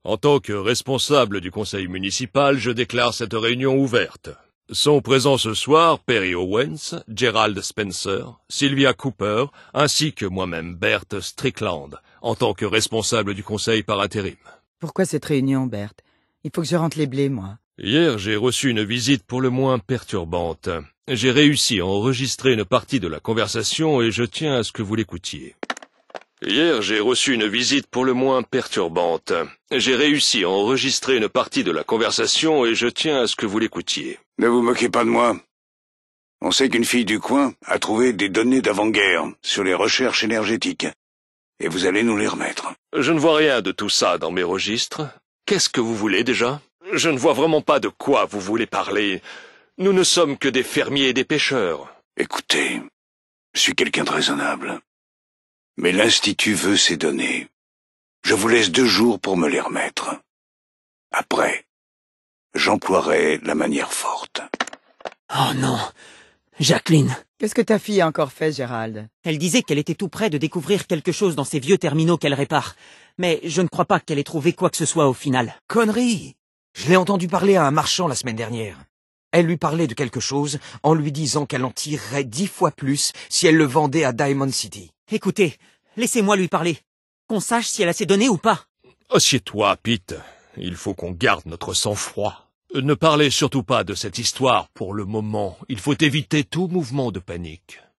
En tant que responsable du conseil municipal, je déclare cette réunion ouverte. Sont présents ce soir Perry Owens, Gerald Spencer, Sylvia Cooper, ainsi que moi-même, Bert Strickland, en tant que responsable du conseil par intérim. Pourquoi cette réunion, Bert? Il faut que je rentre les blés, moi. Hier, j'ai reçu une visite pour le moins perturbante. J'ai réussi à enregistrer une partie de la conversation et je tiens à ce que vous l'écoutiez. Hier, j'ai reçu une visite pour le moins perturbante. J'ai réussi à enregistrer une partie de la conversation et je tiens à ce que vous l'écoutiez. Ne vous moquez pas de moi. On sait qu'une fille du coin a trouvé des données d'avant-guerre sur les recherches énergétiques. Et vous allez nous les remettre. Je ne vois rien de tout ça dans mes registres. Qu'est-ce que vous voulez déjà? Je ne vois vraiment pas de quoi vous voulez parler. Nous ne sommes que des fermiers et des pêcheurs. Écoutez, je suis quelqu'un de raisonnable. Mais l'Institut veut ces données. Je vous laisse 2 jours pour me les remettre. Après, j'emploierai la manière forte. Oh non, Jacqueline. Qu'est-ce que ta fille a encore fait, Gérald? Elle disait qu'elle était tout près de découvrir quelque chose dans ces vieux terminaux qu'elle répare. Mais je ne crois pas qu'elle ait trouvé quoi que ce soit au final. Connerie! Je l'ai entendu parler à un marchand la semaine dernière. Elle lui parlait de quelque chose en lui disant qu'elle en tirerait 10 fois plus si elle le vendait à Diamond City. Écoutez, laissez-moi lui parler. Qu'on sache si elle a ses données ou pas. Assieds-toi, Pete. Il faut qu'on garde notre sang-froid. Ne parlez surtout pas de cette histoire pour le moment. Il faut éviter tout mouvement de panique.